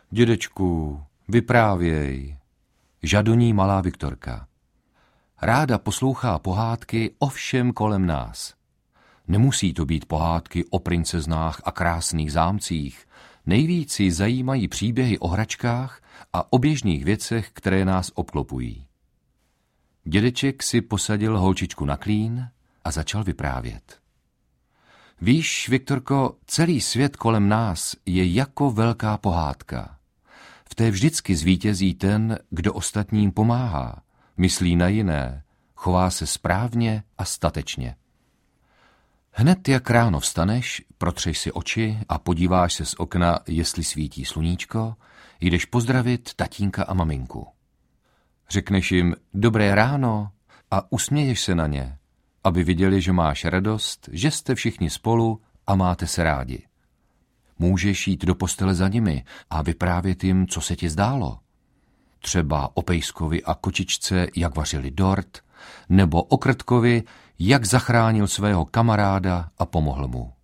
Dědečku, vyprávěj, žadoní malá Viktorka. Ráda poslouchá pohádky o všem kolem nás. Nemusí to být pohádky o princeznách a krásných zámcích. Nejvíc ji zajímají příběhy o hračkách a o běžných věcech, které nás obklopují. Dědeček si posadil holčičku na klín a začal vyprávět. Víš, Viktorko, celý svět kolem nás je jako velká pohádka. V té vždycky zvítězí ten, kdo ostatním pomáhá, myslí na jiné, chová se správně a statečně. Hned jak ráno vstaneš, protřeš si oči a podíváš se z okna, jestli svítí sluníčko, jdeš pozdravit tatínka a maminku. Řekneš jim dobré ráno a usměješ se na ně, aby viděli, že máš radost, že jste všichni spolu a máte se rádi. Můžeš jít do postele za nimi a vyprávět jim, co se ti zdálo. Třeba o pejskovi a kočičce, jak vařili dort, nebo o krtkovi, jak zachránil svého kamaráda a pomohl mu.